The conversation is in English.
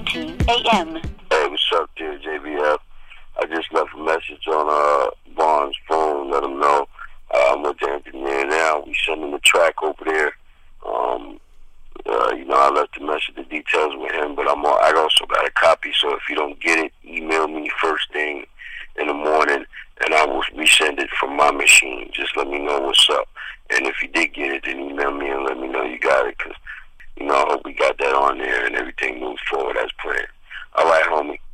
7:19 a.m. Hey, what's up there, JBF? I just left a message on Barnes' phone. Let him know I'm with the engineer now. We sending the track over there. I left the message, the details with him, but I also got a copy. So if you don't get it, email me first thing in the morning, and I will resend it from my machine. Just let me know what's up. And if you did get it, then email me and let me know you got it, because I hope we got that on there and everything moves forward as planned. All right, homie.